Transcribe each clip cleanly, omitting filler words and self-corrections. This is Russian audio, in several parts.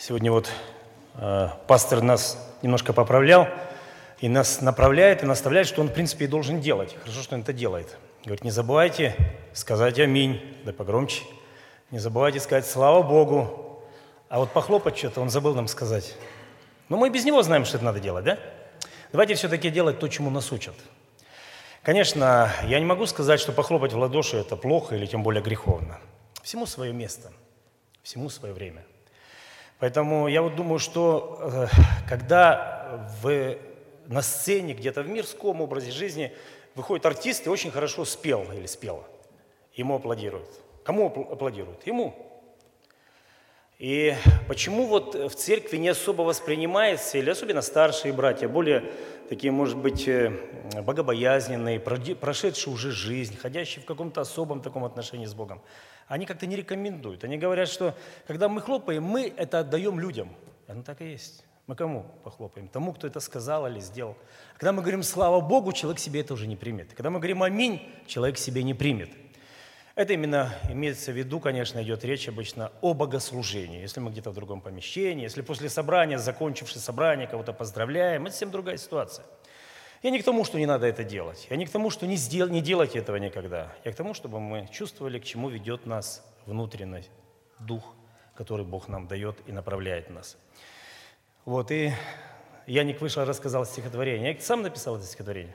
Сегодня вот пастор нас немножко поправлял, и нас направляет, и наставляет, что он, в принципе, и должен делать. Хорошо, что он это делает. Говорит, не забывайте сказать аминь, да погромче. Не забывайте сказать слава Богу. А вот похлопать что-то он забыл нам сказать. Но мы без него знаем, что это надо делать, да? Давайте все-таки делать то, чему нас учат. Конечно, я не могу сказать, что похлопать в ладоши – это плохо или тем более греховно. Всему свое место, всему свое время. Поэтому я вот думаю, что когда на сцене, где-то в мирском образе жизни выходит артист и очень хорошо спел или спела, ему аплодируют. Кому аплодируют? Ему. И почему вот в церкви не особо воспринимается, или особенно старшие братья, более такие, может быть, богобоязненные, прошедшие уже жизнь, ходящие в каком-то особом таком отношении с Богом, они как-то не рекомендуют. Они говорят, что когда мы хлопаем, мы это отдаем людям. Оно так и есть. Мы кому похлопаем? Тому, кто это сказал или сделал. Когда мы говорим «слава Богу», человек себе это уже не примет. Когда мы говорим «аминь», человек себе не примет. Это именно имеется в виду, конечно, идет речь обычно о богослужении. Если мы где-то в другом помещении, если после собрания, закончивши собрание, кого-то поздравляем, это совсем другая ситуация. Я не к тому, что не надо это делать. Я не к тому, что не делайте этого никогда. Я к тому, чтобы мы чувствовали, к чему ведет нас внутренний дух, который Бог нам дает и направляет нас. Вот, и Яник вышел, рассказал стихотворение. Я сам написал это стихотворение.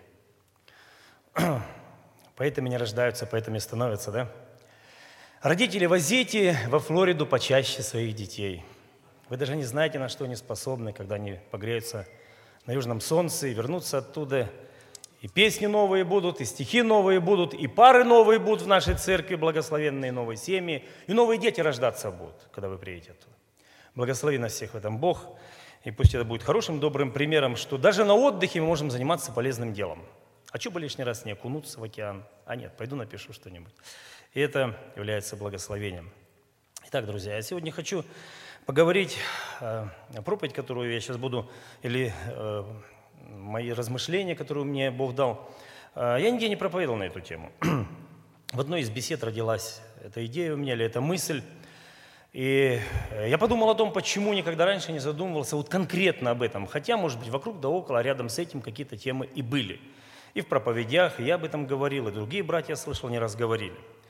Поэтами не рождаются, поэтами становятся, да? Родители, возите во Флориду почаще своих детей. Вы даже не знаете, на что они способны, когда они погреются на южном солнце и вернутся оттуда. И песни новые будут, и стихи новые будут, и пары новые будут в нашей церкви, благословенные новые семьи, и новые дети рождаться будут, когда вы приедете оттуда. Благослови нас всех в этом Бог, и пусть это будет хорошим, добрым примером, что даже на отдыхе мы можем заниматься полезным делом. А что бы лишний раз не окунуться в океан? А нет, пойду напишу что-нибудь. И это является благословением. Итак, друзья, я сегодня хочу поговорить о проповедь, которую я сейчас буду, или мои размышления, которые мне Бог дал. Я нигде не проповедовал на эту тему. В одной из бесед родилась эта идея у меня, или эта мысль. И я подумал о том, почему никогда раньше не задумывался вот конкретно об этом. Хотя, может быть, вокруг да около, рядом с этим какие-то темы и были. И в проповедях, и я об этом говорил, и другие братья, слышал, не раз говорили.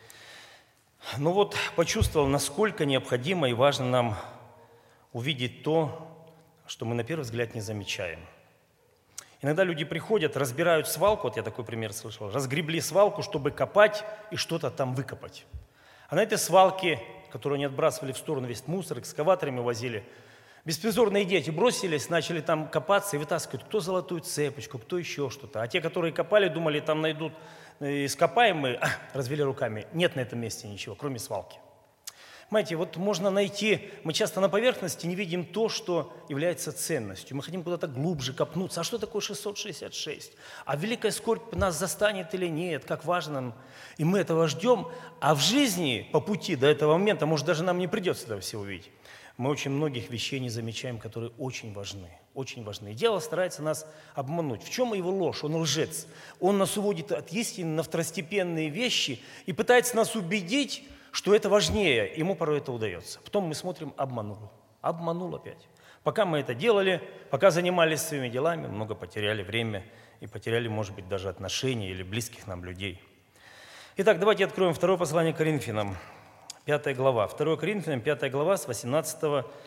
Но вот почувствовал, насколько необходимо и важно нам увидеть то, что мы на первый взгляд не замечаем. Иногда люди приходят, разбирают свалку, вот я такой пример слышал, разгребли свалку, чтобы копать и что-то там выкопать. А на этой свалке, которую они отбрасывали в сторону весь мусор, экскаваторами возили, беспризорные дети бросились, начали там копаться и вытаскивать кто золотую цепочку, кто еще что-то. А те, которые копали, думали, там найдут ископаемые, развели руками. Нет на этом месте ничего, кроме свалки. Понимаете, вот можно найти, мы часто на поверхности не видим то, что является ценностью. Мы хотим куда-то глубже копнуться. А что такое 666? А великая скорбь нас застанет или нет? Как важно нам. И мы этого ждем. А в жизни по пути до этого момента, может, даже нам не придется этого всего увидеть. Мы очень многих вещей не замечаем, которые очень важны. Очень важны. И дьявол старается нас обмануть. В чем его ложь? Он лжец. Он нас уводит от истины на второстепенные вещи и пытается нас убедить, что это важнее. Ему порой это удается. Потом мы смотрим, обманул. Обманул опять. Пока мы это делали, пока занимались своими делами, много потеряли время и потеряли, может быть, даже отношения или близких нам людей. Итак, давайте откроем второе послание к Коринфянам. 5 глава. 2 Коринфянам, 5 глава, с 18,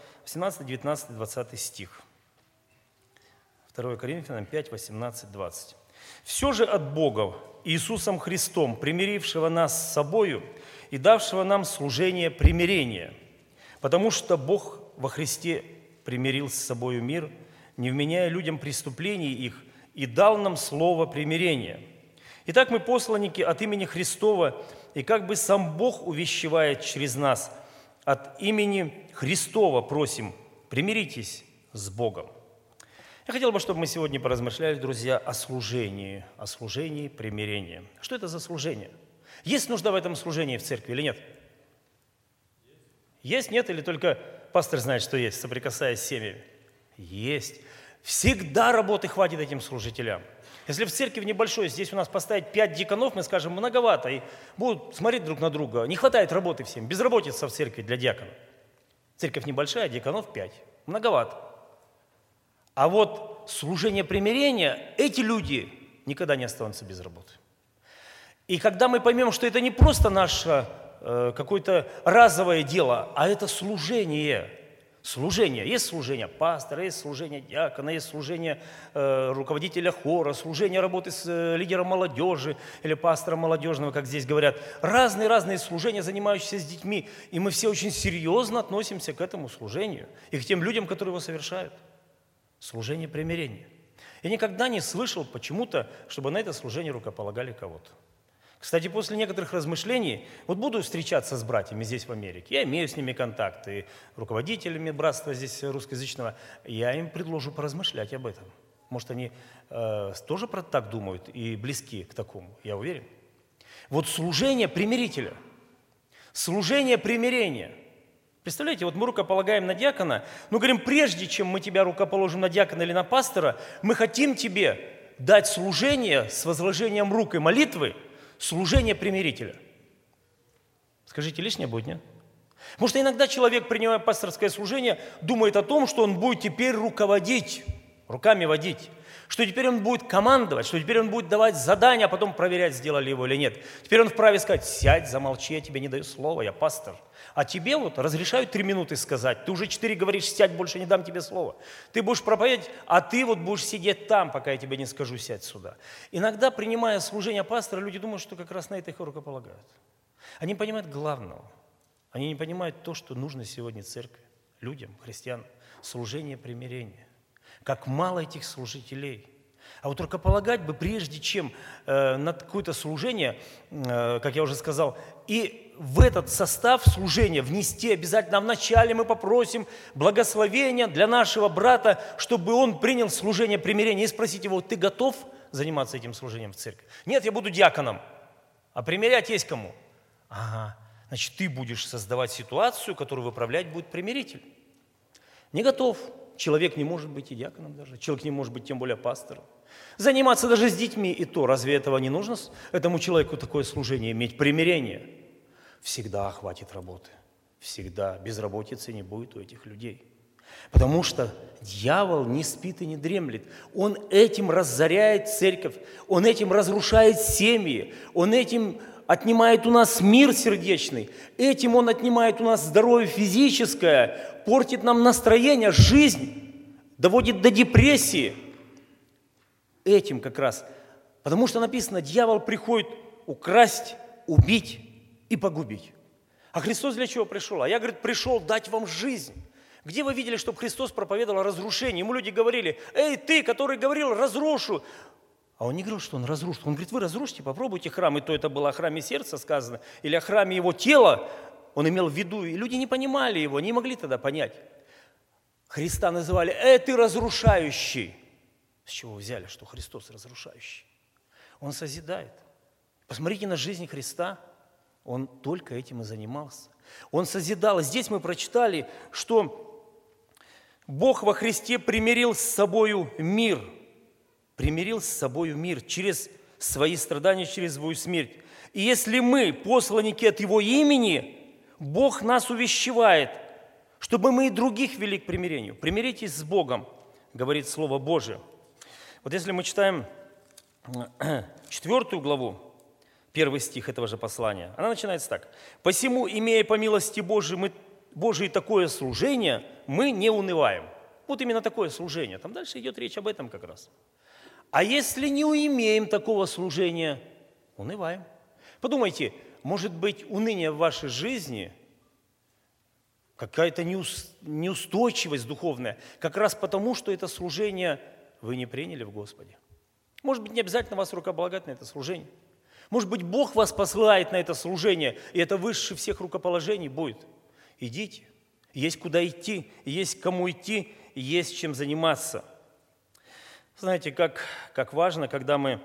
19, 20 стих. 2 Коринфянам 5, 18, 20. «Все же от Бога, Иисусом Христом, примирившего нас с собою и давшего нам служение примирения, потому что Бог во Христе примирил с собою мир, не вменяя людям преступлений их, и дал нам слово примирения. Итак, мы посланники от имени Христова, и как бы сам Бог увещевает через нас, от имени Христова просим, примиритесь с Богом». Я хотел бы, чтобы мы сегодня поразмышляли, друзья, о служении примирения. Что это за служение? Есть нужда в этом служении в церкви или нет? Есть, нет, или только пастор знает, что есть, соприкасаясь с семьями? Есть. Всегда работы хватит этим служителям. Если в церкви небольшой, здесь у нас поставить 5 диаконов, мы скажем, многовато, и будут смотреть друг на друга. Не хватает работы всем, безработица в церкви для диакона. Церковь небольшая, диаконов 5. Многовато. А вот служение примирения, эти люди никогда не останутся без работы. И когда мы поймем, что это не просто наше какое-то разовое дело, а это служение. Служение. Есть служение пастора, есть служение диакона, есть служение руководителя хора, служение работы с лидером молодежи или пастором молодежного, как здесь говорят. Разные служения, занимающиеся с детьми. И мы все очень серьезно относимся к этому служению и к тем людям, которые его совершают. Служение примирения. Я никогда не слышал почему-то, чтобы на это служение рукополагали кого-то. Кстати, после некоторых размышлений, вот буду встречаться с братьями здесь, в Америке, я имею с ними контакты, руководителями братства здесь русскоязычного, я им предложу поразмышлять об этом. Может, они тоже про так думают и близки к такому, я уверен. Вот служение примирителя, служение примирения. Представляете, вот мы рукополагаем на диакона, но говорим, прежде чем мы тебя рукоположим на диакона или на пастора, мы хотим тебе дать служение с возложением рук и молитвы, служение примирителя. Скажите, лишнее будет, нет? Потому что иногда человек, принимая пасторское служение, думает о том, что он будет теперь руководить, руками водить, что теперь он будет командовать, что теперь он будет давать задания, а потом проверять, сделали его или нет. Теперь он вправе сказать, сядь, замолчи, я тебе не даю слова, я пастор. А тебе вот разрешают 3 минуты сказать, ты уже 4 говоришь, сядь, больше не дам тебе слова. Ты будешь проповедовать, а ты вот будешь сидеть там, пока я тебе не скажу, сядь сюда. Иногда, принимая служение пастора, люди думают, что как раз на это их рукополагают. Они не понимают главного. Они не понимают то, что нужно сегодня церкви, людям, христианам. Служение примирения. Как мало этих служителей. А вот рукополагать бы, прежде чем на какое-то служение, как я уже сказал, и в этот состав служения внести обязательно, вначале мы попросим благословения для нашего брата, чтобы он принял служение примирения. И спросить его, ты готов заниматься этим служением в церкви? Нет, я буду диаконом. А примирять есть кому? Ага, значит, ты будешь создавать ситуацию, которую выправлять будет примиритель. Не готов. Человек не может быть и диаконом даже. Человек не может быть тем более пастором. Заниматься даже с детьми и то. Разве этого не нужно этому человеку такое служение иметь? Примирение. Всегда хватит работы. Всегда. Безработицы не будет у этих людей. Потому что дьявол не спит и не дремлет. Он этим разоряет церковь. Он этим разрушает семьи. Он этим отнимает у нас мир сердечный. Этим он отнимает у нас здоровье физическое, портит нам настроение, жизнь, доводит до депрессии. Этим как раз. Потому что написано, дьявол приходит украсть, убить и погубить. А Христос для чего пришел? А я, говорит, пришел дать вам жизнь. Где вы видели, чтобы Христос проповедовал о разрушении? Ему люди говорили, эй, ты, который говорил, разрушу. А он не говорил, что он разрушит. Он говорит, вы разрушите, попробуйте храм. И то это было о храме сердца сказано, или о храме его тела. Он имел в виду, и люди не понимали его, не могли тогда понять. Христа называли, ты разрушающий. С чего взяли, что Христос разрушающий? Он созидает. Посмотрите на жизнь Христа. Он только этим и занимался. Он созидал. Здесь мы прочитали, что Бог во Христе примирил с собою мир. Примирил с собою мир через свои страдания, через свою смерть. И если мы посланники от Его имени, Бог нас увещевает, чтобы мы и других вели к примирению. Примиритесь с Богом, говорит Слово Божие. Вот если мы читаем 4 главу, 1 стих этого же послания, она начинается так. «Посему, имея по милости Божией такое служение, мы не унываем». Вот именно такое служение. Там дальше идет речь об этом как раз. А если не имеем такого служения, унываем. Подумайте, может быть, уныние в вашей жизни, какая-то неустойчивость духовная, как раз потому, что это служение вы не приняли в Господе. Может быть, не обязательно вас рукополагать на это служение. Может быть, Бог вас посылает на это служение, и это выше всех рукоположений будет. Идите. Есть куда идти, есть кому идти, есть чем заниматься. Знаете, как важно, когда мы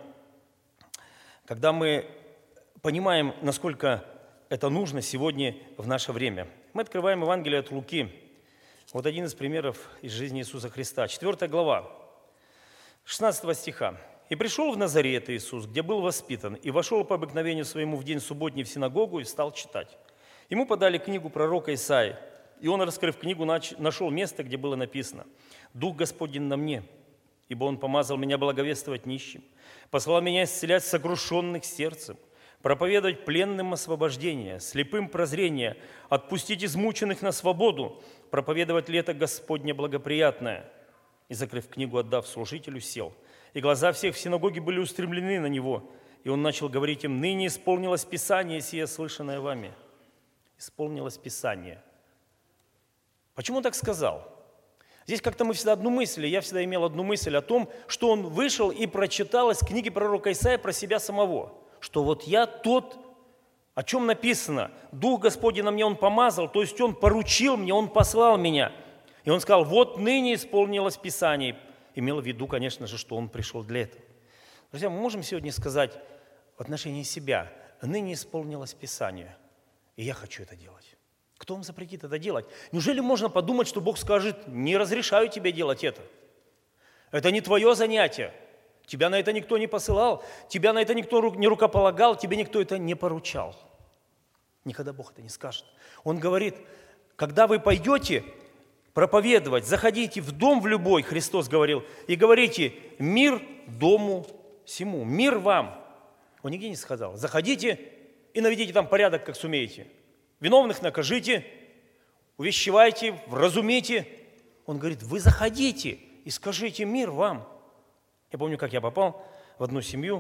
понимаем, насколько это нужно сегодня в наше время. Мы открываем Евангелие от Луки. Вот один из примеров из жизни Иисуса Христа. 4 глава, 16 стиха. «И пришел в Назарет Иисус, где был воспитан, и вошел по обыкновению своему в день субботний в синагогу и стал читать. Ему подали книгу пророка Исаии. И он, раскрыв книгу, нашел место, где было написано: «Дух Господень на мне, ибо Он помазал меня благовествовать нищим, послал меня исцелять сокрушенных сердцем, проповедовать пленным освобождение, слепым прозрение, отпустить измученных на свободу, проповедовать лето Господне благоприятное». И, закрыв книгу, отдав служителю, сел. И глаза всех в синагоге были устремлены на него. И он начал говорить им: «Ныне исполнилось Писание сие, слышанное вами». Исполнилось Писание. Почему он так сказал? Здесь как-то мы всегда одну мысль, я всегда имел одну мысль о том, что он вышел и прочитал из книги пророка Исаия про себя самого. Что вот я тот, о чем написано: «Дух Господень на мне, Он помазал», то есть Он поручил мне, Он послал меня. И он сказал: вот ныне исполнилось Писание. Имел в виду, конечно же, что он пришел для этого. Друзья, мы можем сегодня сказать в отношении себя: ныне исполнилось Писание, и я хочу это делать. Кто вам запретит это делать? Неужели можно подумать, что Бог скажет: не разрешаю тебе делать это? Это не твое занятие. Тебя на это никто не посылал, тебя на это никто не рукополагал, тебе никто это не поручал. Никогда Бог это не скажет. Он говорит: когда вы пойдете проповедовать, заходите в дом в любой, Христос говорил, и говорите: мир дому сему, мир вам. Он нигде не сказал: заходите и наведите там порядок, как сумеете. Виновных накажите, увещевайте, вразумите. Он говорит: вы заходите и скажите: мир вам. Я помню, как я попал в одну семью,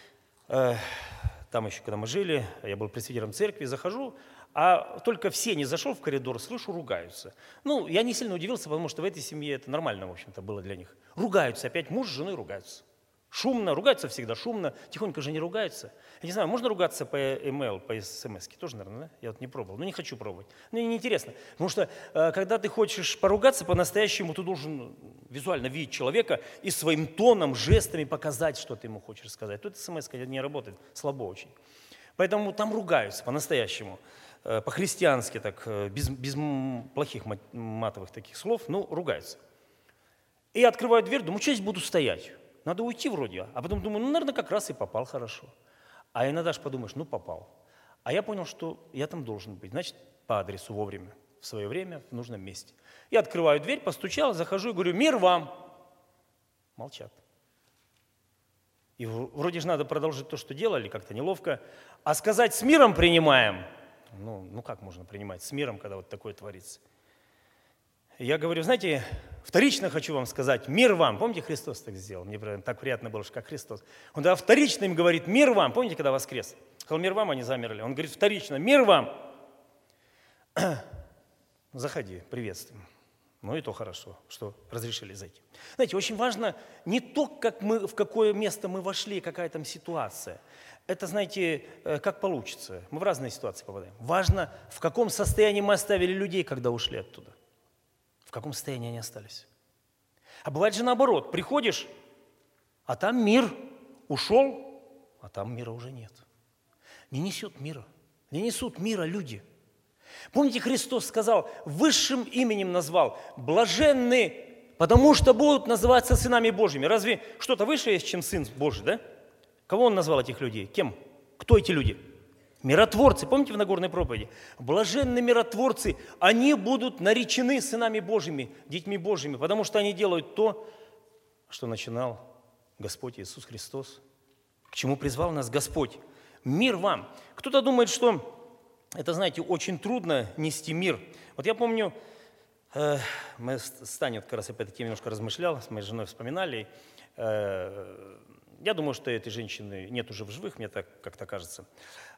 там еще, когда мы жили, я был пресвитером церкви, захожу, а только в сени зашел в коридор, слышу, ругаются. Ну, я не сильно удивился, потому что в этой семье это нормально, в общем-то, было для них. Ругаются, опять муж с женой ругаются. Шумно, ругаются всегда шумно, тихонько же не ругаются. Я не знаю, можно ругаться по email, по смс? Тоже, наверное, да? Я вот не пробовал, но не хочу пробовать. Мне неинтересно, потому что когда ты хочешь поругаться по-настоящему, ты должен визуально видеть человека и своим тоном, жестами показать, что ты ему хочешь сказать. Тут смс не работает, слабо очень. Поэтому там ругаются по-настоящему, по-христиански, так, без плохих матовых таких слов, но ругаются. И я открываю дверь, думаю: что здесь буду стоять? Надо уйти вроде. А потом думаю: ну, наверное, как раз и попал хорошо. А иногда же подумаешь: ну, попал. А я понял, что я там должен быть. Значит, по адресу вовремя, в свое время, в нужном месте. Я открываю дверь, постучал, захожу и говорю: мир вам. Молчат. И вроде же надо продолжить то, что делали, как-то неловко. А сказать: с миром принимаем. Ну как можно принимать с миром, когда вот такое творится? Я говорю: знаете, вторично хочу вам сказать: мир вам. Помните, Христос так сделал? Мне так приятно было, что как Христос. Он тогда вторично им говорит: мир вам. Помните, когда воскрес? Сказал: мир вам, они замерли. Он говорит вторично: мир вам. Заходи, приветствуем. Ну и то хорошо, что разрешили зайти. Знаете, очень важно не то, в какое место мы вошли, какая там ситуация. Это, знаете, как получится. Мы в разные ситуации попадаем. Важно, в каком состоянии мы оставили людей, когда ушли оттуда. В каком состоянии они остались. А бывает же наоборот. Приходишь, а там мир. Ушел, а там мира уже нет. Не несет мира. Не несут мира люди. Помните, Христос сказал, высшим именем назвал: блаженны, потому что будут называться сынами Божьими. Разве что-то выше есть, чем Сын Божий, да? Кого Он назвал, этих людей? Кем? Кто эти люди? Миротворцы. Помните в Нагорной проповеди? Блаженны миротворцы, они будут наречены сынами Божьими, детьми Божьими, потому что они делают то, что начинал Господь Иисус Христос, к чему призвал нас Господь. Мир вам. Кто-то думает, что это, знаете, очень трудно нести мир. Вот я помню, мы с Таней как раз по этой теме немножко размышлял, с моей женой вспоминали. Я думаю, что этой женщины нет уже в живых, мне так как-то кажется.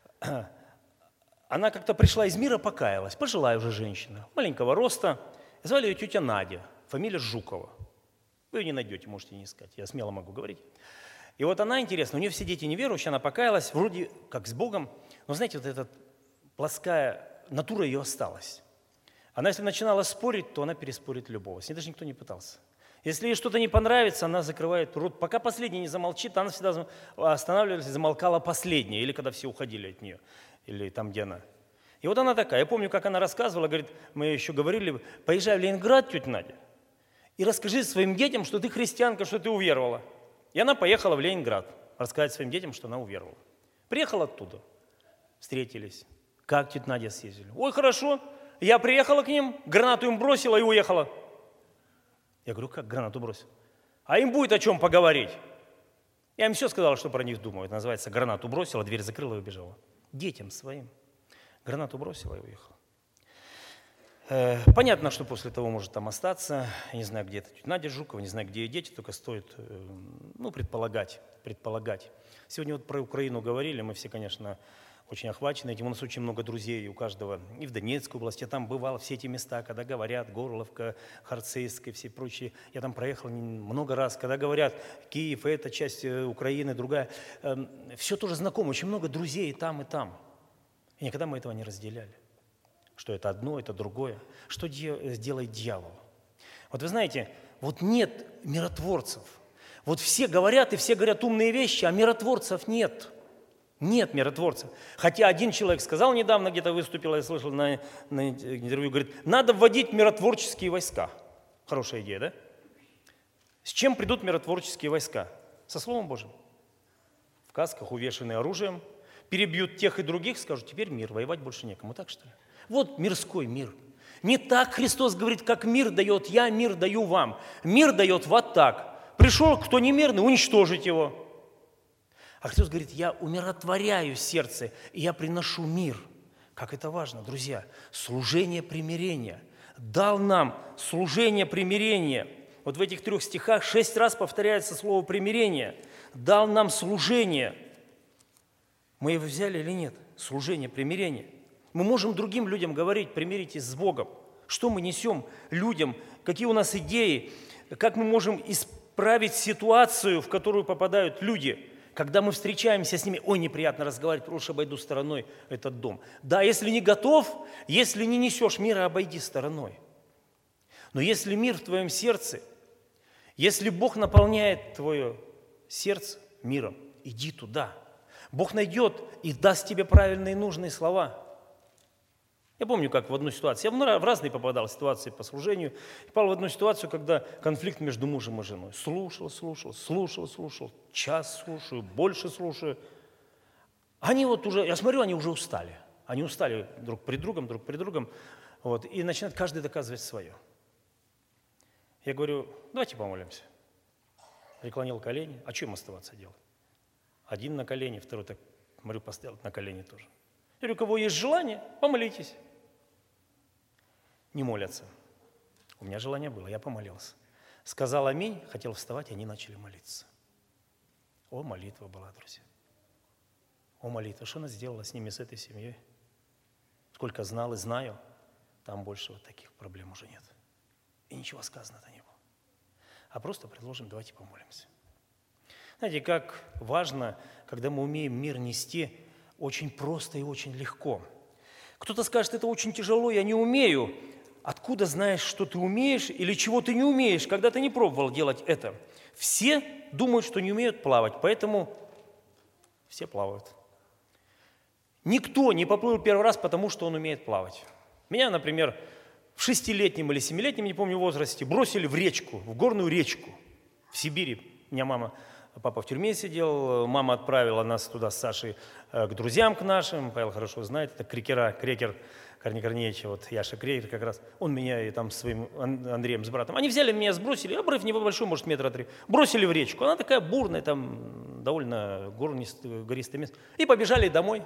Она как-то пришла из мира, покаялась, пожилая уже женщина, маленького роста. Звали ее тетя Надя, фамилия Жукова. Вы ее не найдете, можете не искать, я смело могу говорить. И вот она, интересно, у нее все дети неверующие, она покаялась, вроде как с Богом, но, знаете, вот эта плоская натура ее осталась. Она, если начинала спорить, то она переспорит любого, с ней даже никто не пытался. Если ей что-то не понравится, она закрывает рот. Пока последний не замолчит, она всегда останавливалась и замолкала последняя, или когда все уходили от нее, или там, где она. И вот она такая. Я помню, как она рассказывала, говорит, мы еще говорили: поезжай в Ленинград, тетя Надя, и расскажи своим детям, что ты христианка, что ты уверовала. И она поехала в Ленинград рассказать своим детям, что она уверовала. Приехала оттуда, встретились. Как тетя Надя съездили? Ой, хорошо. я приехала к ним, гранату им бросила и уехала. Я говорю, как гранату бросил? А им будет о чем поговорить. Я им все сказала, что про них думаю. Это называется гранату бросила, дверь закрыла и убежала. Детям своим. Гранату бросила и уехала. Понятно, что после того может там остаться. Я не знаю, где это Надя Жукова, не знаю, где ее дети, только стоит предполагать. Сегодня вот про Украину говорили, мы все, конечно, очень охвачены этим. У нас очень много друзей у каждого. И в Донецкой области, я там бывал, все эти места, когда говорят, Горловка, Харцевская, все прочие. Я там проехал много раз, когда говорят, Киев, это часть Украины, другая. Все тоже знакомо, очень много друзей и там, и там. И никогда мы этого не разделяли. Что это одно, это другое. Что делает дьявол? Вот вы знаете, вот нет миротворцев. Вот все говорят, и все говорят умные вещи, а миротворцев нет. Нет миротворцев. Хотя один человек сказал недавно, где-то выступил, я слышал на интервью, говорит, надо вводить миротворческие войска. Хорошая идея, да? С чем придут миротворческие войска? Со Словом Божьим. В касках, увешанные оружием, перебьют тех и других, скажут, теперь мир, воевать больше некому. Так что ли? Вот мирской мир. Не так Христос говорит, как мир дает, я мир даю вам. Мир дает вот так. Пришел, кто немирный, уничтожить его. А Христос говорит, я умиротворяю сердце, и я приношу мир. Как это важно, друзья. Служение примирения. Дал нам служение примирения. Вот в этих 3 стихах 6 раз повторяется слово примирение. Дал нам служение. Мы его взяли или нет? Служение, примирение. Мы можем другим людям говорить, примиритесь с Богом. Что мы несем людям, какие у нас идеи, как мы можем исправить ситуацию, в которую попадают люди, когда мы встречаемся с ними. Ой, неприятно разговаривать, лучше обойду стороной этот дом. Да, если не готов, если не несешь мира, обойди стороной. Но если мир в твоем сердце, если Бог наполняет твое сердце миром, иди туда. Бог найдет и даст тебе правильные и нужные слова. Я помню, как в одну ситуацию, я в разные попадал ситуации по служению, попал в одну ситуацию, когда конфликт между мужем и женой. Слушал, час слушаю, больше слушаю. Они вот уже, я смотрю, они уже устали. Они устали друг при другом, вот, и начинают каждый доказывать свое. Я говорю, давайте помолимся. Преклонил колени. А что им оставаться делать? Один на колени, второй так, смотрю, поставил на колени тоже. Я говорю, у кого есть желание, помолитесь. Не молятся. У меня желание было, я помолился. Сказал аминь, хотел вставать, и они начали молиться. О, молитва была, друзья. О, молитва. Что она сделала с ними, с этой семьей? Сколько знал и знаю, там больше вот таких проблем уже нет. И ничего сказано-то не было. А просто предложим, давайте помолимся. Знаете, как важно, когда мы умеем мир нести очень просто и очень легко. Кто-то скажет, это очень тяжело, я не умею. Откуда знаешь, что ты умеешь или чего ты не умеешь, когда ты не пробовал делать это? Все думают, что не умеют плавать, поэтому все плавают. Никто не поплыл первый раз, потому что он умеет плавать. Меня, например, в 6-летнем или 7-летнем, не помню, возрасте, бросили в речку, в горную речку в Сибири. У меня папа в тюрьме сидел, мама отправила нас туда с Сашей к друзьям к нашим. Павел хорошо знает, это Крекер Корней Корнеевич, вот Яша Крекер как раз. Он меня и там с своим Андреем, с братом. Они взяли меня, сбросили, обрыв небольшой, может, 3 метра, бросили в речку. Она такая бурная, там довольно гористое место. И побежали домой.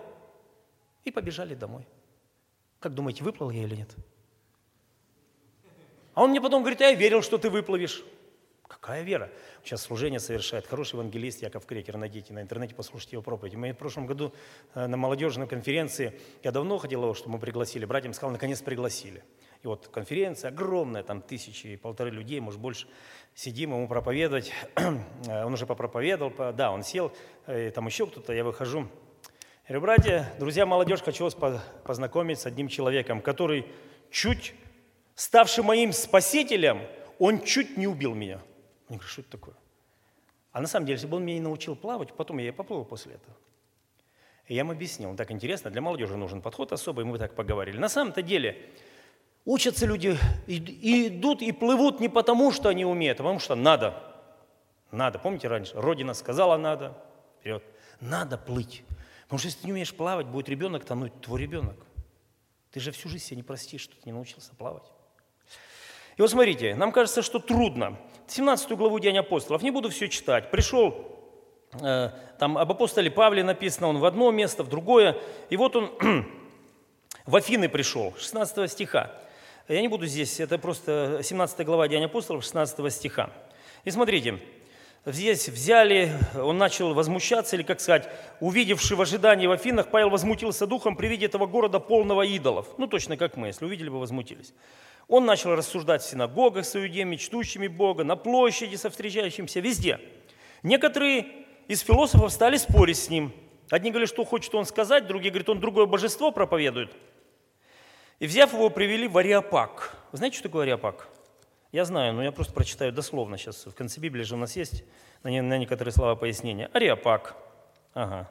Как думаете, выплыл я или нет? А он мне потом говорит, я верил, что ты выплывешь. Какая вера? Сейчас служение совершает хороший евангелист Яков Крекер. Найдите на интернете, послушайте его проповедь. Мы в прошлом году на молодежной конференции, я давно хотел его, чтобы мы пригласили. Братьям сказал, наконец пригласили. И вот конференция огромная, там 1000-1500 людей, может больше. Сидим, ему проповедовать. Он уже попроповедовал, да, он сел, там еще кто-то, я выхожу. Я говорю, братья, друзья, молодежь, хочу вас познакомить с одним человеком, который ставший моим спасителем, он чуть не убил меня. Я говорю, что это такое? А на самом деле, если бы он меня не научил плавать, потом я и поплыл после этого. И я им объяснил, так интересно, для молодежи нужен подход особый, мы так поговорили. На самом-то деле, учатся люди, и идут, и плывут не потому, что они умеют, а потому что надо. Надо. Помните раньше? Родина сказала надо. Вперед. Надо плыть. Потому что если ты не умеешь плавать, будет ребенок тонуть, твой ребенок. Ты же всю жизнь себе не простишь, что ты не научился плавать. И вот смотрите, нам кажется, что трудно. 17 главу Деяний апостолов, не буду все читать. Пришел, там об апостоле Павле написано, он в одно место, в другое. И вот он в Афины пришел, 16 стиха. Я не буду здесь, это просто 17 глава Деяний апостолов, 16 стиха. И смотрите, здесь взяли, он начал возмущаться, или, как сказать, увидевший в ожидании в Афинах, Павел возмутился духом при виде этого города полного идолов. Ну, точно как мы, если увидели бы, возмутились. Он начал рассуждать в синагогах с иудеями, чтущими Бога, на площади со встречающимся, везде. Некоторые из философов стали спорить с ним. Одни говорили, что хочет он сказать, другие говорят, он другое божество проповедует. И взяв его, привели в Ареопаг. Вы знаете, что такое Ареопаг? Я знаю, но я просто прочитаю дословно сейчас. В конце Библии же у нас есть на некоторые слова пояснения. Ареопаг. Ага.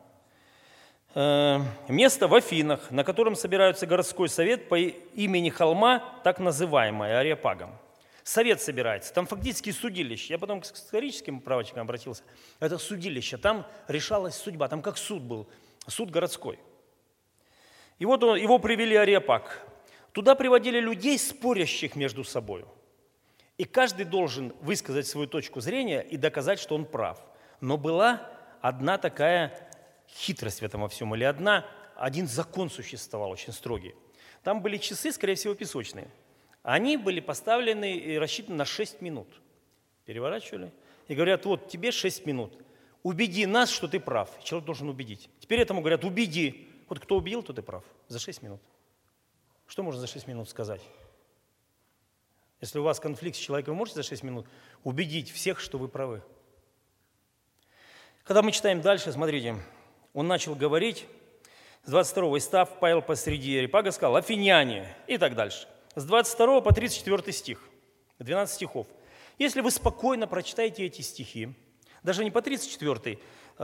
Место в Афинах, на котором собирается городской совет по имени холма, так называемое Ареопагом. Совет собирается, там фактически судилище. Я потом к историческим правочкам обратился. Это судилище, там решалась судьба, там как суд был, суд городской. И вот его привели в Ареопаг. Туда приводили людей, спорящих между собой. И каждый должен высказать свою точку зрения и доказать, что он прав. Но была одна такая хитрость в этом во всем, или один закон существовал очень строгий. Там были часы, скорее всего, песочные. Они были поставлены и рассчитаны на 6 минут. Переворачивали и говорят, вот тебе 6 минут. Убеди нас, что ты прав. Человек должен убедить. Теперь этому говорят, убеди. Вот кто убедил, тот и прав. За 6 минут. Что можно за 6 минут сказать? Если у вас конфликт с человеком, вы можете за 6 минут убедить всех, что вы правы? Когда мы читаем дальше, смотрите, он начал говорить, с 22-го, «И став Павел посреди Ареопага, сказал, афиняне», и так дальше. С 22 по 34 стих, 12 стихов. Если вы спокойно прочитаете эти стихи, даже не по 34,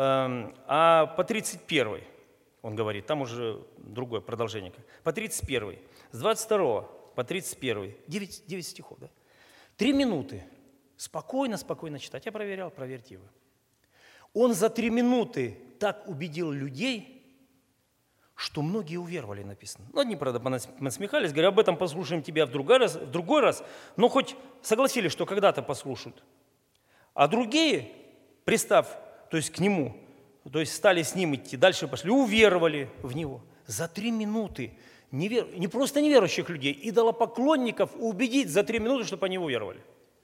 а по 31, он говорит, там уже другое продолжение, по 31, с 22 по 31, 9 стихов, да? 3 минуты, спокойно читать. Я проверял, проверьте вы. Он за 3 минуты так убедил людей, что многие уверовали, написано. Ну, одни, правда, насмехались, говорят, об этом послушаем тебя в другой раз, но хоть согласились, что когда-то послушают. А другие, пристав, то есть к нему, то есть стали с ним идти, дальше пошли, уверовали в него. За 3 минуты не просто неверующих людей, идолопоклонников убедить за 3 минуты, чтобы они уверовали.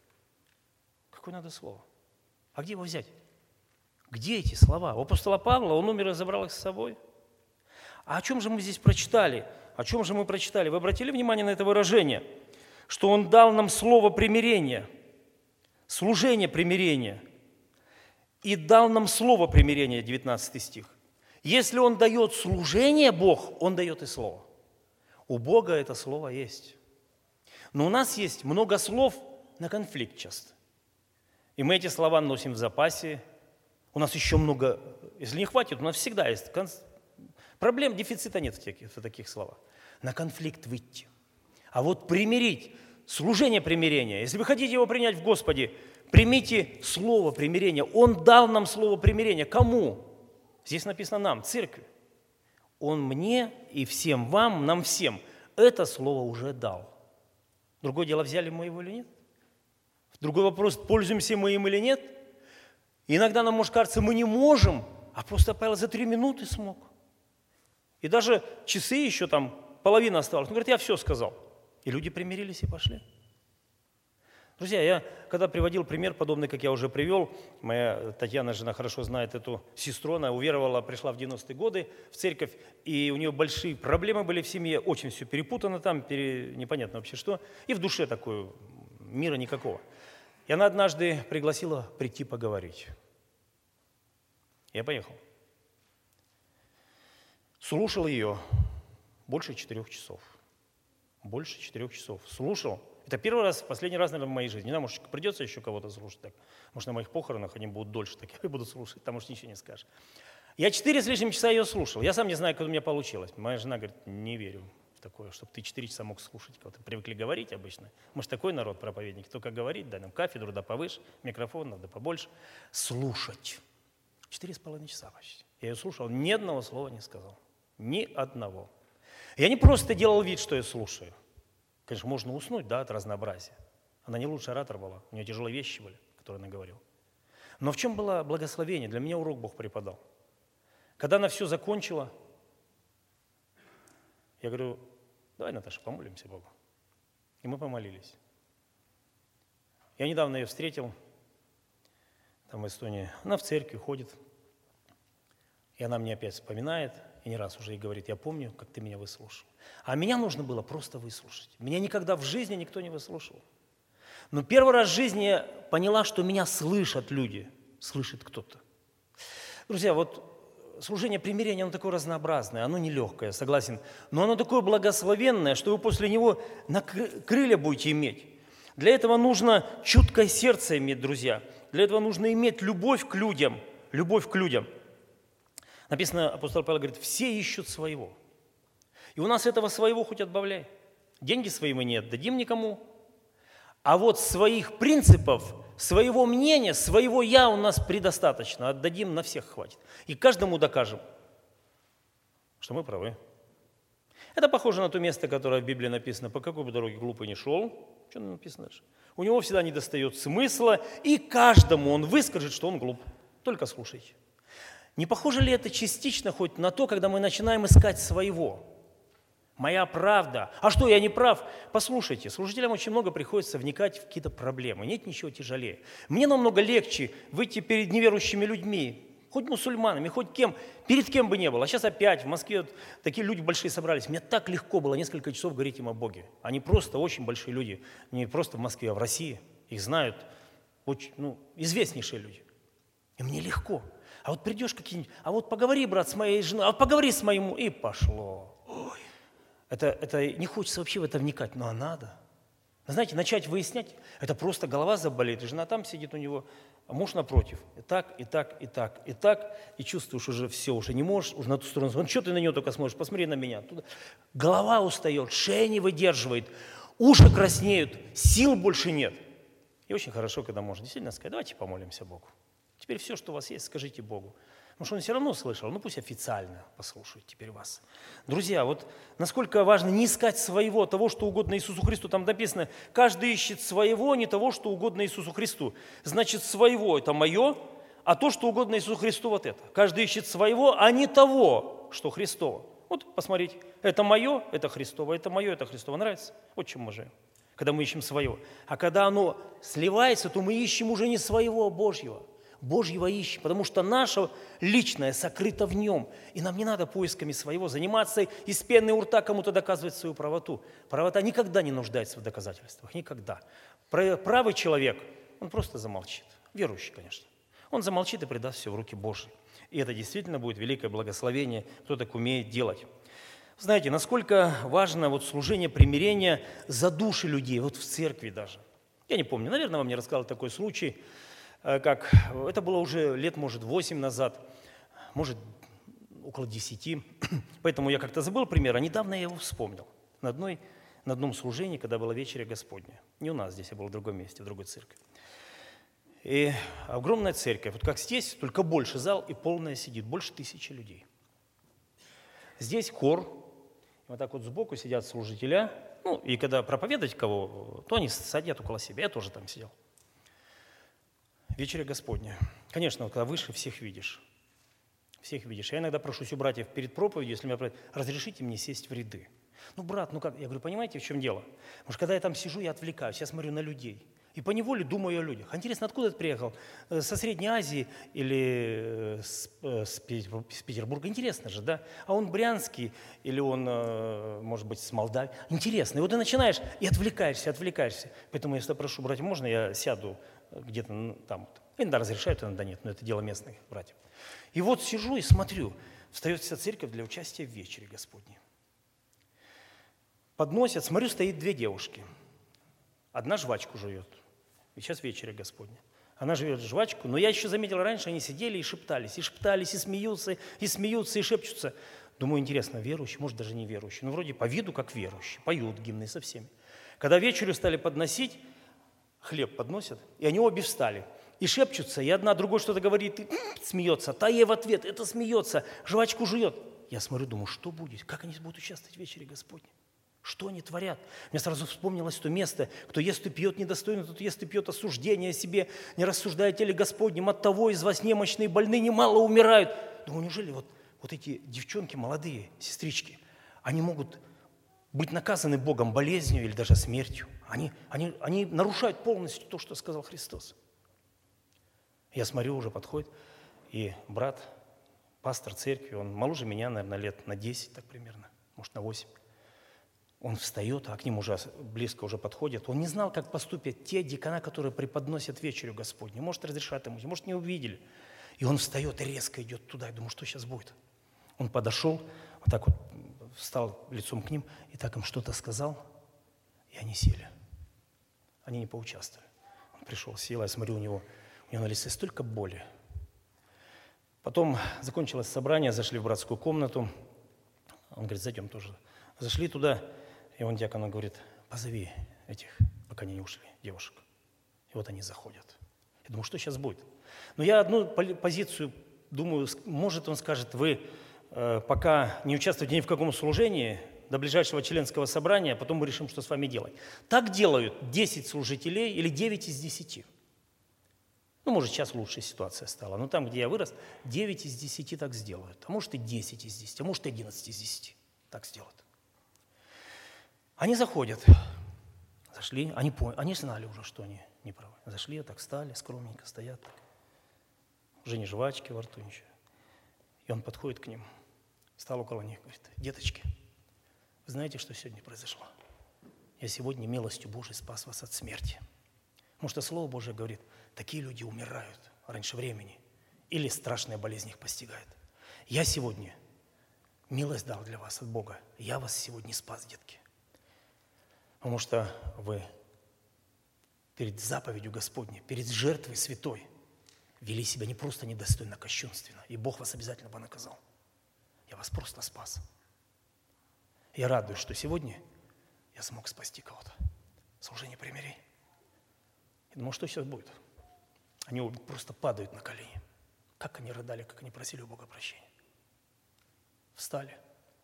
Какое надо слово? А где его взять? Где эти слова? У апостола Павла, он умер и забрал их с собой. А о чем же мы здесь прочитали? О чем же мы прочитали? Вы обратили внимание на это выражение? Что он дал нам слово примирения, служение примирения. И дал нам слово примирения, 19 стих. Если он дает служение, Бог, он дает и слово. У Бога это слово есть. Но у нас есть много слов на конфликт часто. И мы эти слова носим в запасе. У нас еще много, если не хватит, у нас всегда есть проблем, дефицита нет в таких словах. На конфликт выйти. А вот примирить, служение примирения. Если вы хотите его принять в Господе, примите слово примирения. Он дал нам слово примирения. Кому? Здесь написано нам, церкви. Он мне и всем вам, нам всем, это слово уже дал. Другое дело, взяли мы его или нет? Другой вопрос, пользуемся мы им или нет? Иногда нам может кажется, мы не можем, а апостол Павел за 3 минуты смог. И даже часы еще там, половина осталась. Он говорит, я все сказал. И люди примирились и пошли. Друзья, я когда приводил пример, подобный, как я уже привел, моя Татьяна, жена, хорошо знает эту сестру, она уверовала, пришла в 90-е годы в церковь, и у нее большие проблемы были в семье, очень все перепутано там, непонятно вообще что, и в душе такое, мира никакого. И она однажды пригласила прийти поговорить. Я поехал. Слушал ее больше 4 часов. Больше 4 часов. Слушал. Это первый раз, последний раз, наверное, в моей жизни. Не знаю, может, придется еще кого-то слушать. Так. Может, на моих похоронах они будут дольше, так я буду слушать, там, может, ничего не скажешь. Я 4 с лишним часа ее слушал. Я сам не знаю, как у меня получилось. Моя жена говорит, не верю в такое, чтобы ты 4 часа мог слушать. Кого-то привыкли говорить обычно. Может, такой народ, проповедник, только говорить, дай нам кафедру, да повыше, микрофон надо побольше. Слушать. 4,5 часа почти. Я ее слушал, ни одного слова не сказал. Ни одного. Я не просто делал вид, что я слушаю. Конечно, можно уснуть, да, от разнообразия. Она не лучший оратор была, у нее тяжелые вещи были, которые она говорила. Но в чем было благословение? Для меня урок Бог преподал. Когда она все закончила, я говорю: давай, Наташа, помолимся Богу. И мы помолились. Я недавно ее встретил, там в Эстонии. Она в церкви ходит, и она мне опять вспоминает, и не раз уже и говорит: я помню, как ты меня выслушал. А меня нужно было просто выслушать. Меня никогда в жизни никто не выслушал. Но первый раз в жизни я поняла, что меня слышат люди, слышит кто-то. Друзья, вот служение примирения, оно такое разнообразное, оно нелегкое, согласен, но оно такое благословенное, что вы после него крылья будете иметь. Для этого нужно чуткое сердце иметь, друзья. Для этого нужно иметь любовь к людям. Любовь к людям. Написано, апостол Павел говорит: все ищут своего. И у нас этого своего хоть отбавляй. Деньги свои мы не отдадим никому. А вот своих принципов, своего мнения, своего «я» у нас предостаточно. Отдадим, на всех хватит. И каждому докажем, что мы правы. Это похоже на то место, которое в Библии написано: по какой бы дороге глупый не шел. Что написано дальше? У него всегда недостает смысла, и каждому он выскажет, что он глуп. Только слушайте. Не похоже ли это частично хоть на то, когда мы начинаем искать своего? Моя правда. А что, я не прав? Послушайте, служителям очень много приходится вникать в какие-то проблемы. Нет ничего тяжелее. Мне намного легче выйти перед неверующими людьми, хоть мусульманами, хоть кем, перед кем бы ни было. А сейчас опять в Москве такие люди большие собрались. Мне так легко было несколько часов говорить им о Боге. Они просто очень большие люди. Не просто в Москве, а в России. Их знают очень, известнейшие люди. И мне легко. А вот придешь какие-нибудь, а вот поговори, брат, с моей женой, а вот поговори с моим, и пошло. Ой. Это не хочется вообще в это вникать, но надо. Знаете, начать выяснять, это просто голова заболит, и жена там сидит у него, а муж напротив. И так, и так, и так, и так, и чувствуешь уже все, уже не можешь, уже на ту сторону смотришь. Что ты на нее только смотришь? Посмотри на меня. Туда. Голова устает, шея не выдерживает, уши краснеют, сил больше нет. И очень хорошо, когда можно действительно сказать: давайте помолимся Богу. Теперь все, что у вас есть, скажите Богу. Потому что он все равно слышал, пусть официально послушает теперь вас. Друзья, вот насколько важно не искать своего, того, что угодно Иисусу Христу. Там написано: каждый ищет своего, не того, что угодно Иисусу Христу. Значит, своего – это мое, а то, что угодно Иисусу Христу – вот это. Каждый ищет своего, а не того, что Христово. Вот, посмотрите, это мое, это Христово, это мое, это Христово. Нравится? Вот чем мы живем, когда мы ищем своего. А когда оно сливается, то мы ищем уже не своего, а Божьего. Божьего ищем, потому что наше личное сокрыто в нем. И нам не надо поисками своего заниматься и с пены у рта кому-то доказывать свою правоту. Правота никогда не нуждается в доказательствах, никогда. Правый человек, он просто замолчит. Верующий, конечно. Он замолчит и предаст все в руки Божьи. И это действительно будет великое благословение, кто так умеет делать. Знаете, насколько важно вот служение примирения за души людей, вот в церкви даже. Я не помню, наверное, вам не рассказал такой случай, как это было уже лет, может, 8 назад, может, около 10. Поэтому я как-то забыл пример, а недавно я его вспомнил. На одном служении, когда была вечеря Господня. Не у нас здесь, я был в другом месте, в другой церкви. И огромная церковь, вот как здесь, только больше зал и полная сидит, больше 1000 людей. Здесь хор, вот так вот сбоку сидят служителя, и когда проповедовать кого, то они садят около себя, я тоже там сидел. Вечеря Господня. Конечно, когда выше, всех видишь. Всех видишь. Я иногда прошусь у братьев перед проповедью, если меня просят: разрешите мне сесть в ряды. Брат, как? Я говорю: понимаете, в чем дело? Потому что когда я там сижу, я отвлекаюсь, я смотрю на людей. И поневоле думаю о людях. Интересно, откуда ты приехал? Со Средней Азии или с Петербурга? Интересно же, да? А он брянский или он, может быть, с Молдавии? Интересно. И вот ты начинаешь и отвлекаешься. Поэтому я всегда прошу: братья, можно я сяду где-то там? Иногда разрешают, иногда нет, но это дело местных братьев. И вот сижу и смотрю. Встает вся церковь для участия в вечере Господней. Подносят, смотрю, стоит 2 девушки. Одна жвачку жует. И сейчас вечеря Господня. Она жует жвачку, но я еще заметил, раньше они сидели и шептались, и смеются, и шепчутся. Думаю, интересно, верующие, может, даже не верующие, но вроде по виду как верующие, поют гимны со всеми. Когда вечерю стали подносить, хлеб подносят, и они обе встали. И шепчутся, и одна другой что-то говорит, и смеется. Та ей в ответ, это смеется, жвачку жует. Я смотрю, думаю, что будет? Как они будут участвовать в вечере Господней? Что они творят? Мне сразу вспомнилось то место, кто ест и пьет недостойно, тот ест и пьет осуждение о себе, не рассуждая о теле Господнем, от того из вас немощные, больные немало умирают. Думаю, неужели вот эти девчонки молодые, сестрички, они могут быть наказаны Богом болезнью или даже смертью? Они нарушают полностью то, что сказал Христос. Я смотрю, уже подходит, и брат, пастор церкви, он моложе меня, наверное, лет на 10, так примерно, может, на 8. Он встает, а к ним уже близко уже подходит. Он не знал, как поступят те дьякона, которые преподносят вечерю Господню. Может, разрешат ему, может, не увидели. И он встает и резко идет туда. Я думаю, что сейчас будет? Он подошел, вот так вот встал лицом к ним, и так им что-то сказал, и они сели. Они не поучаствовали. Он пришел, сел, я смотрю, у него на лице столько боли. Потом закончилось собрание, зашли в братскую комнату. Он говорит, зайдем тоже. Зашли туда, и он дьякону говорит, позови этих, пока они не ушли, девушек. И вот они заходят. Я думаю, что сейчас будет? Но я одну позицию думаю, может, он скажет, вы пока не участвуете ни в каком служении до ближайшего членского собрания, потом мы решим, что с вами делать. Так делают 10 служителей или 9 из 10. Ну, может, сейчас лучшая ситуация стала, но там, где я вырос, 9 из 10 так сделают. А может, и 10 из 10, а может, и 11 из 10 так сделают. Они заходят, зашли, они знали уже, что они не правы. Зашли, так встали, скромненько стоят, так. Уже не жвачки во рту, ничего. И он подходит к ним, встал около них, говорит, деточки, вы знаете, что сегодня произошло? Я сегодня милостью Божией спас вас от смерти. Потому что Слово Божие говорит, такие люди умирают раньше времени, или страшная болезнь их постигает. Я сегодня милость дал для вас от Бога, я вас сегодня спас, детки. Потому что вы перед заповедью Господней, перед жертвой святой вели себя не просто недостойно, кощунственно, и Бог вас обязательно бы наказал. Я вас просто спас. Я радуюсь, что сегодня я смог спасти кого-то. Служение примирения. Я думаю, что сейчас будет? Они просто падают на колени. Как они рыдали, как они просили у Бога прощения. Встали.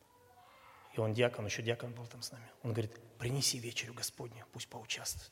И он диакон, еще диакон был там с нами. Он говорит, принеси вечерю Господню, пусть поучаствует.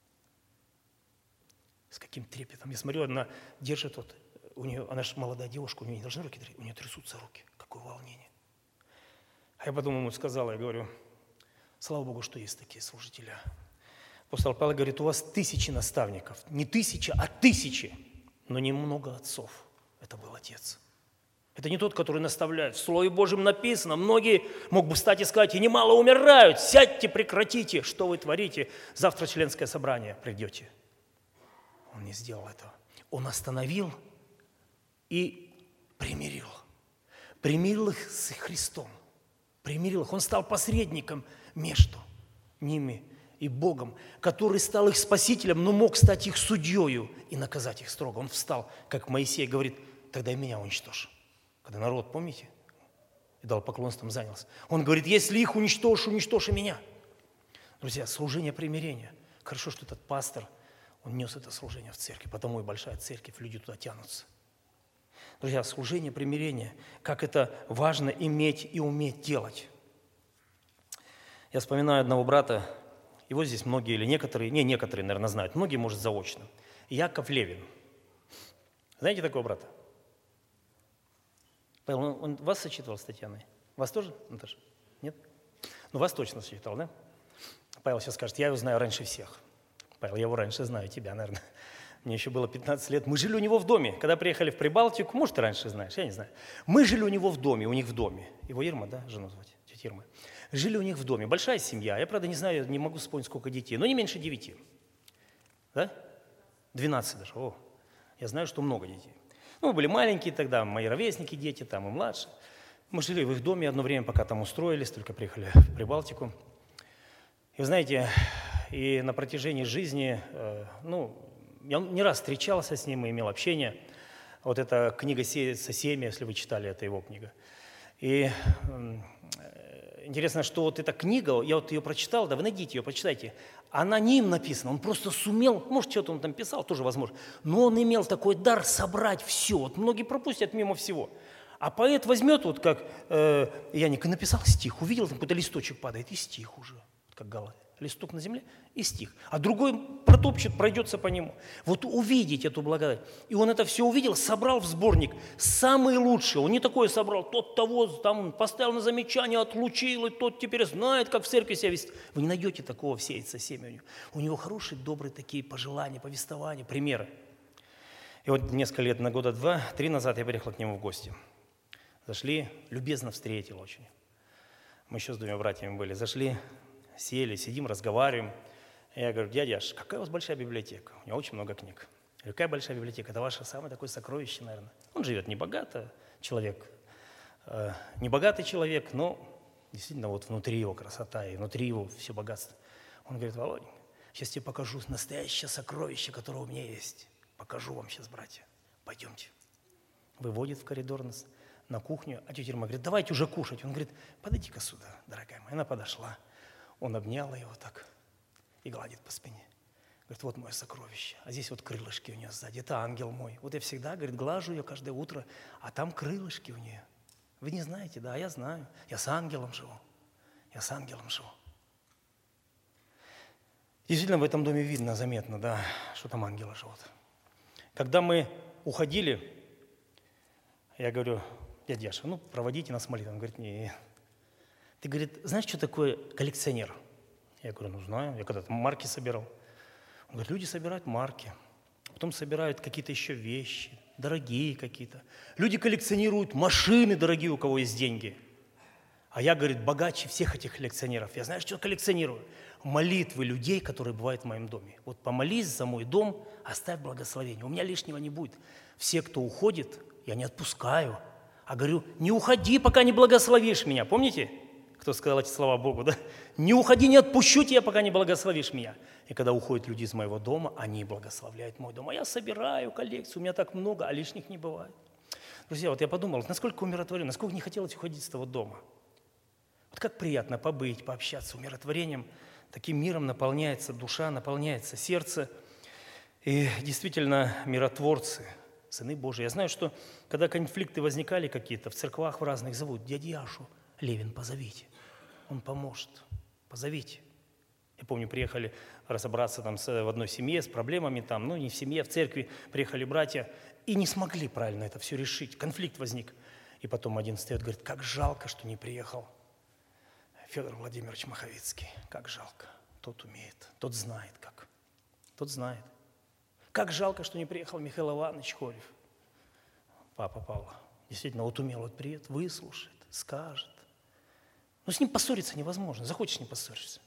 С каким трепетом. Я смотрю, она держит вот, у нее, она же молодая девушка, у нее не должны руки трясти, у нее трясутся руки. Какое волнение. А я потом ему сказал, я говорю, слава Богу, что есть такие служители. Апостол Павел говорит, у вас 1000 наставников. Не 1000, а 1000. Но немного отцов. Это был отец. Это не тот, который наставляет. В Слове Божьем написано, многие мог бы встать и сказать, и немало умирают, сядьте, прекратите, что вы творите, завтра членское собрание придете. Он не сделал этого. Он остановил и примирил. Примирил их с Христом. Примирил их. Он стал посредником между ними и Богом, который стал их спасителем, но мог стать их судьею и наказать их строго. Он встал, как Моисей говорит, тогда и меня уничтожь. Когда народ, помните, и дал поклонством занялся. Он говорит, если их уничтожишь, уничтожь и меня. Друзья, служение примирения. Хорошо, что этот пастор, он нес это служение в церкви, потому и большая церковь, люди туда тянутся. Друзья, служение примирения, как это важно иметь и уметь делать. Я вспоминаю одного брата, его здесь многие или некоторые, некоторые, наверное, знают, многие, может, заочно. Яков Левин. Знаете такого брата? Павел, он вас сочетывал с Татьяной? Вас тоже, Наташа? Нет? Ну, вас точно сочетал, да? Павел сейчас скажет, я его знаю раньше всех. Павел, я его раньше знаю, тебя, наверное. Мне еще было 15 лет. Мы жили у него в доме. Когда приехали в Прибалтику, может, ты раньше знаешь, я не знаю. Мы жили у него в доме, у них в доме. Его Ирма, да, жену звать, тетя Ирма. Жили у них в доме. Большая семья. Я, правда, не знаю, не могу вспомнить, сколько детей, но не меньше 9. Да? 12 даже. О, я знаю, что много детей. Ну, мы были маленькие тогда, мои ровесники, дети там и младшие. Мы жили в их доме одно время, пока там устроились, только приехали в Прибалтику. И вы знаете, и на протяжении жизни, я не раз встречался с ним и имел общение. Вот эта книга «Сеется семя», если вы читали, это его книга. И интересно, что вот эта книга, я вот ее прочитал, да вы найдите ее, почитайте. Она не им написана, он просто сумел, может, что-то он там писал, тоже возможно, но он имел такой дар собрать все. Вот многие пропустят мимо всего. А поэт возьмет, вот как Яник, и написал стих, увидел, там какой-то листочек падает, и стих уже, как Галатия. Листок на земле и стих. А другой протопчет, пройдется по нему. Вот увидеть эту благодать. И он это все увидел, собрал в сборник самые лучшие. Он не такое собрал, тот того там поставил на замечание, отлучил, и тот теперь знает, как в церкви себя вести. Вы не найдете такого, всеется семя у него. У него хорошие, добрые такие пожелания, повествования, примеры. И вот несколько лет, на года 2-3 назад я приехал к нему в гости. Зашли, любезно встретил очень. Мы еще с 2 братьями были. Зашли, сели, сидим, разговариваем. Я говорю: дядя, какая у вас большая библиотека? У меня очень много книг. Я говорю: какая большая библиотека? Это ваше самое такое сокровище, наверное. Он живет небогато, человек, небогатый человек, но действительно вот внутри его красота и внутри его все богатство. Он говорит: Володя, сейчас тебе покажу настоящее сокровище, которое у меня есть. Покажу вам сейчас, братья. Пойдемте. Выводит в коридор нас на кухню, а тетя Ирма говорит: давайте уже кушать. Он говорит: подойди-ка сюда, дорогая моя. Она подошла. Он обнял ее так и гладит по спине. Говорит: вот мое сокровище, а здесь вот крылышки у нее сзади. Это ангел мой. Вот я всегда, говорит, глажу ее каждое утро, а там крылышки у нее. Вы не знаете? Да, я знаю. Я с ангелом живу. Я с ангелом живу. Действительно, в этом доме видно, заметно, да, что там ангелы живут. Когда мы уходили, я говорю: дядя Яша, ну, проводите нас молитву. Он говорит: не. Ты, говорит, знаешь, что такое коллекционер? Я говорю: ну, знаю. Я когда-то марки собирал. Он говорит: люди собирают марки, потом собирают какие-то еще вещи, дорогие какие-то. Люди коллекционируют машины дорогие, у кого есть деньги. А я, говорит, богаче всех этих коллекционеров. Я, знаешь, что коллекционирую? Молитвы людей, которые бывают в моем доме. Вот помолись за мой дом, оставь благословение. У меня лишнего не будет. Все, кто уходит, я не отпускаю. А говорю: не уходи, пока не благословишь меня. Помните, кто сказал эти слова Богу, да? Не уходи, не отпущу тебя, пока не благословишь меня. И когда уходят люди из моего дома, они благословляют мой дом. А я собираю коллекцию, у меня так много, а лишних не бывает. Друзья, вот я подумал, насколько умиротворен, насколько не хотелось уходить с того дома. Вот как приятно побыть, пообщаться умиротворением, таким миром наполняется душа, наполняется сердце. И действительно, миротворцы, сыны Божии. Я знаю, что когда конфликты возникали какие-то, в церквах в разных зовут: дядю Яшу Левин позовите, он поможет, позовите. Я помню, приехали разобраться там в одной семье с проблемами там, ну не в семье, а в церкви, приехали братья и не смогли правильно это все решить, конфликт возник. И потом один встает, говорит: как жалко, что не приехал Федор Владимирович Маховицкий, как жалко, тот умеет, тот знает как, тот знает. Как жалко, что не приехал Михаил Иванович Хорев, папа Павла. Действительно, вот умел, вот приедет, выслушает, скажет. Но с ним поссориться невозможно. Захочешь, не поссоришься.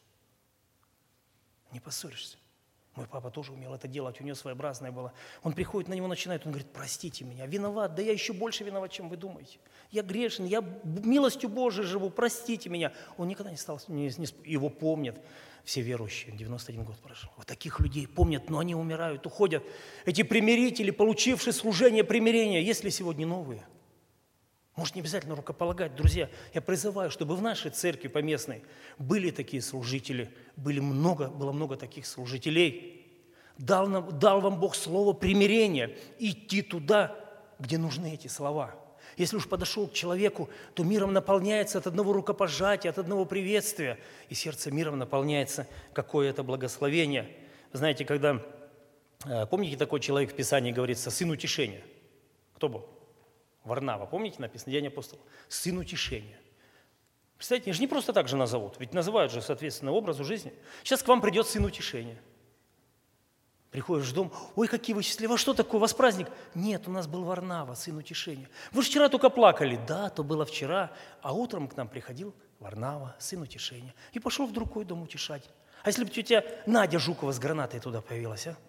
Не поссоришься. Мой папа тоже умел это делать, у него своеобразное было. Он приходит, на него начинает, он говорит: простите меня, виноват, да я еще больше виноват, чем вы думаете. Я грешен, я милостью Божией живу, простите меня. Он никогда не стал, его помнят все верующие, 91 год прожил. Вот таких людей помнят, но они умирают, уходят. Эти примирители, получившие служение примирения, есть ли сегодня новые? Может, не обязательно рукополагать. Друзья, я призываю, чтобы в нашей церкви поместной были такие служители, было много таких служителей. Дал вам Бог слово примирения, идти туда, где нужны эти слова. Если уж подошел к человеку, то миром наполняется от одного рукопожатия, от одного приветствия, и сердце миром наполняется, какое это благословение. Знаете, когда, помните, такой человек в Писании говорится: сын утешения. Кто был? Варнава, помните, написано, Деяния апостолов? Сын утешения. Представляете, же не просто так же назовут, ведь называют же, соответственно, образу жизни. Сейчас к вам придет сын утешения. Приходишь в дом: ой, какие вы счастливы, а что такое, у вас праздник? Нет, у нас был Варнава, сын утешения. Вы же вчера только плакали. Да, то было вчера, а утром к нам приходил Варнава, сын утешения. И пошел в другой дом утешать. А если бы тетя Надя Жукова с гранатой туда появилась, а?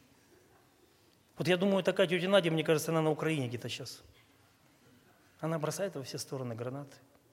Вот я думаю, такая тетя Надя, мне кажется, она на Украине где-то сейчас. Она бросает во все стороны гранаты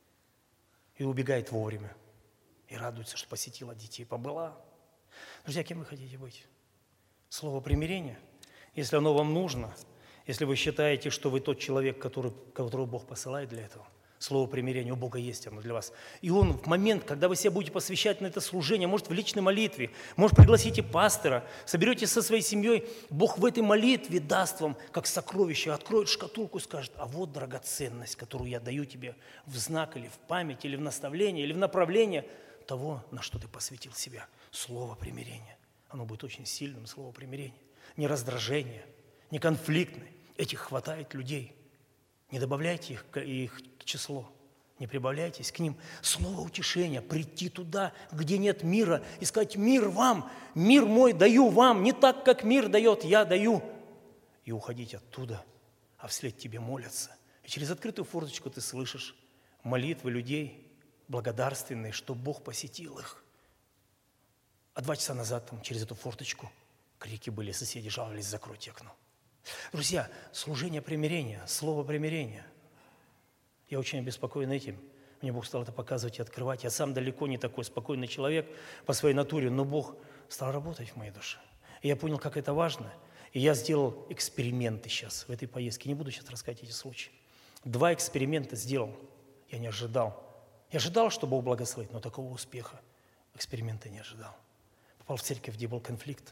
и убегает вовремя. И радуется, что посетила детей, побыла. Друзья, кем вы хотите быть? Слово примирения, если оно вам нужно, если вы считаете, что вы тот человек, которого Бог посылает для этого, Слово примирения у Бога есть, оно для вас. И Он в момент, когда вы себя будете посвящать на это служение, может, в личной молитве, может, пригласите пастора, соберетесь со своей семьей, Бог в этой молитве даст вам, как сокровище, откроет шкатулку и скажет: а вот драгоценность, которую я даю тебе в знак или в память, или в наставление, или в направление того, на что ты посвятил себя. Слово примирения. Оно будет очень сильным, слово примирения. Не раздражение, не конфликтное. Этих хватает людей. Не добавляйте их к числу, не прибавляйтесь к ним. Слово утешения, прийти туда, где нет мира, и сказать: мир вам, мир мой даю вам, не так, как мир дает, я даю. И уходить оттуда, а вслед тебе молятся. И через открытую форточку ты слышишь молитвы людей благодарственные, что Бог посетил их. А 2 часа назад там через эту форточку крики были, соседи жаловались: закройте окно. Друзья, служение примирения, слово примирения. Я очень обеспокоен этим. Мне Бог стал это показывать и открывать. Я сам далеко не такой спокойный человек по своей натуре, но Бог стал работать в моей душе. И я понял, как это важно. И я сделал эксперименты сейчас в этой поездке. Не буду сейчас рассказывать эти случаи. 2 эксперимента сделал. Я не ожидал. Я ожидал, что Бог благословит, но такого успеха эксперимента не ожидал. Попал в церковь, где был конфликт.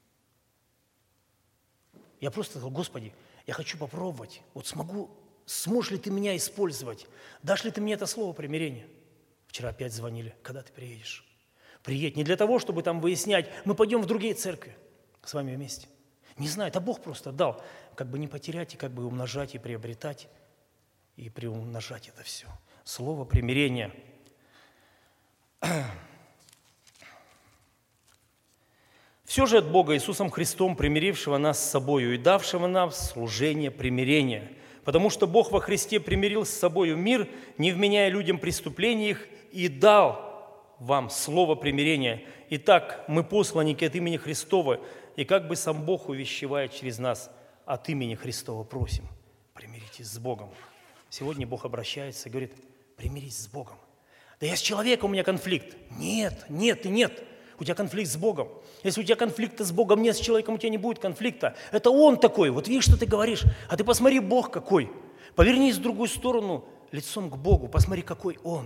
Я просто сказал: Господи, я хочу попробовать. Вот сможешь ли ты меня использовать? Дашь ли ты мне это слово примирения? Вчера опять звонили: когда ты приедешь? Приедь. Не для того, чтобы там выяснять, мы пойдем в другие церкви с вами вместе. Не знаю, это Бог просто дал. Как бы не потерять, и как бы умножать, и приобретать, и приумножать это все. Слово примирения. Все же от Бога Иисусом Христом, примирившего нас с собою и давшего нам служение примирения. Потому что Бог во Христе примирил с собою мир, не вменяя людям преступлений их, и дал вам слово примирения. Итак, мы посланники от имени Христова, и как бы сам Бог увещевает через нас, от имени Христова просим: примиритесь с Богом. Сегодня Бог обращается и говорит: примирись с Богом. Да я с человеком, у меня конфликт. Нет, нет и нет. У тебя конфликт с Богом. Если у тебя конфликта с Богом нет, с человеком у тебя не будет конфликта. Это Он такой. Вот видишь, что ты говоришь. А ты посмотри, Бог какой. Повернись в другую сторону, лицом к Богу. Посмотри, какой Он.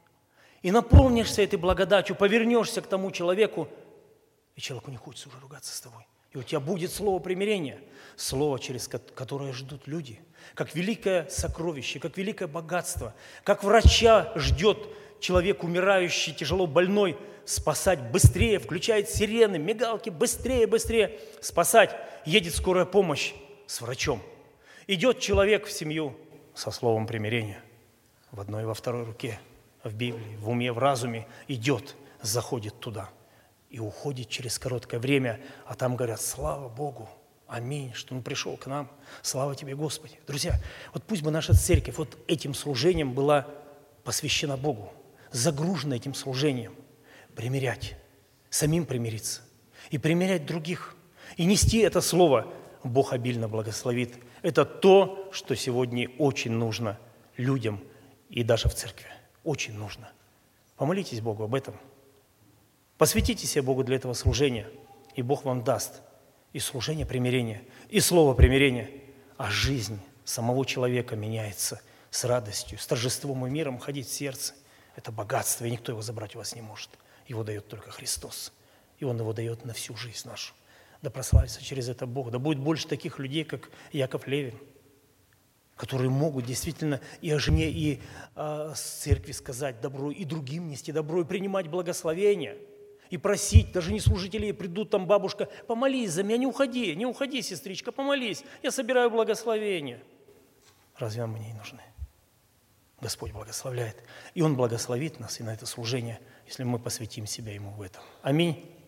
И наполнишься этой благодатью, повернешься к тому человеку, и человеку не хочется уже ругаться с тобой. И у тебя будет слово примирения. Слово, через которое ждут люди. Как великое сокровище, как великое богатство. Как врача ждет человек, умирающий, тяжело больной, спасать быстрее, включает сирены, мигалки, быстрее, быстрее спасать. Едет скорая помощь с врачом. Идет человек в семью со словом примирения. В одной и во второй руке, в Библии, в уме, в разуме идет, заходит туда. И уходит через короткое время, а там говорят: слава Богу, аминь, что Он пришел к нам. Слава Тебе, Господи. Друзья, вот пусть бы наша церковь вот этим служением была посвящена Богу, загружена этим служением. Примирять, самим примириться и примирять других. И нести это слово Бог обильно благословит. Это то, что сегодня очень нужно людям и даже в церкви. Очень нужно. Помолитесь Богу об этом. Посвятите себя Богу для этого служения, и Бог вам даст и служение примирения, и слово примирения, а жизнь самого человека меняется с радостью, с торжеством и миром ходить в сердце. Это богатство, и никто его забрать у вас не может. Его дает только Христос. И Он его дает на всю жизнь нашу. Да прославится через это Бог. Да будет больше таких людей, как Яков Левин, которые могут действительно и о жене, и с церкви сказать добро, и другим нести добро, и принимать благословения, и просить. Даже не служители придут, там бабушка: помолись за меня, не уходи, сестричка, помолись, я собираю благословения. Разве вам они не нужны? Господь благословляет. И Он благословит нас и на это служение, если мы посвятим себя Ему в этом. Аминь.